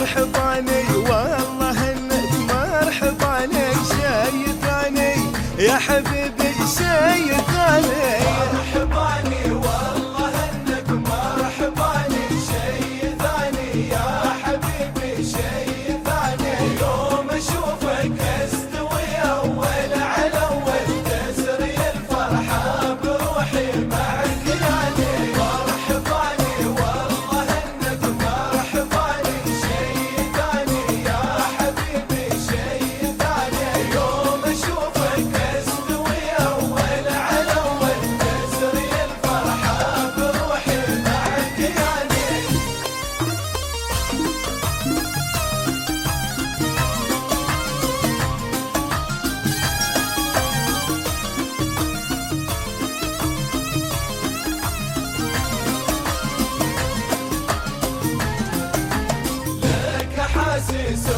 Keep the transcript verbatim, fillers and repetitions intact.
مرحباني والله انك مرحباني شي ثاني يا حبيبي شي ثاني. مرحباني والله انك مرحباني شي ثاني يا حبيبي شي ثاني. يوم اشوفك استوي اول على اول تسري الفرحه بروحي معك يعني. مرحباني والله انك مرحباني شي ثاني يا حبيبي شي ثاني. يوم اشوفك استوي اول على اول تسري الفرحه بروحي معك يعني. لك حاسس